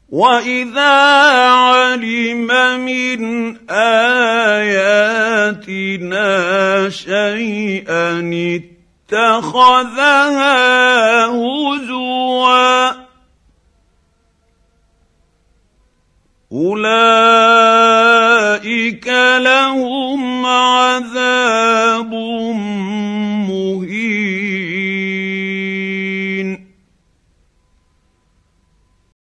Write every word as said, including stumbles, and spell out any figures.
واذا علم من اياتنا شيئا اتخذها هزوا اولئك لهم عذاب